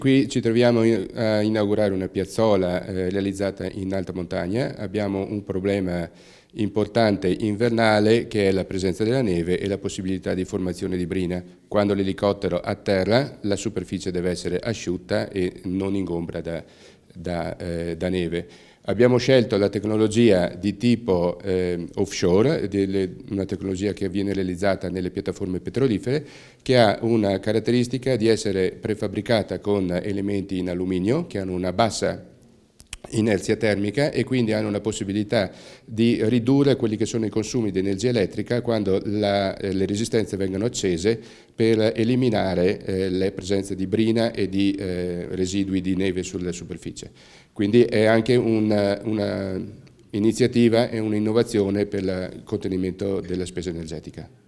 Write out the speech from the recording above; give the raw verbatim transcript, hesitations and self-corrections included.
Qui ci troviamo a inaugurare una piazzola eh, realizzata in alta montagna. Abbiamo un problema importante invernale che è la presenza della neve e la possibilità di formazione di brina. Quando l'elicottero atterra la superficie deve essere asciutta e non ingombra da, da, eh, da neve. Abbiamo scelto la tecnologia di tipo eh, offshore, delle, una tecnologia che viene realizzata nelle piattaforme petrolifere, che ha una caratteristica di essere prefabbricata con elementi in alluminio che hanno una bassa inerzia termica e quindi hanno la possibilità di ridurre quelli che sono i consumi di energia elettrica quando la, eh, le resistenze vengono accese per eliminare eh, le presenze di brina e di eh, residui di neve sulla superficie. Quindi è anche una, una iniziativa e un'innovazione per il contenimento della spesa energetica.